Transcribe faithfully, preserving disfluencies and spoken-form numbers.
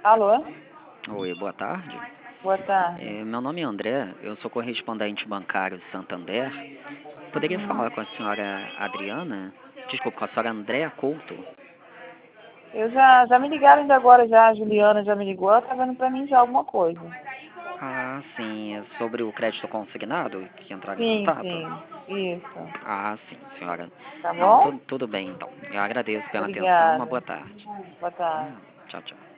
Alô? Oi, boa tarde. Boa tarde. É, meu nome é André, eu sou correspondente bancário Santander. Poderia Hum. falar com a senhora Adriana? Desculpa, com a senhora Andréa Couto? Eu já, já me ligaram ainda agora, já, a Juliana já me ligou, ela tá vendo pra mim já alguma coisa. Ah, sim, é sobre o crédito consignado que entraram em Sim, contato? sim, isso. Ah, sim, senhora. Tá Não, bom? tudo, tudo bem então. Eu agradeço pela atenção, uma Obrigada. boa tarde. Boa tarde. Ah, tchau, tchau.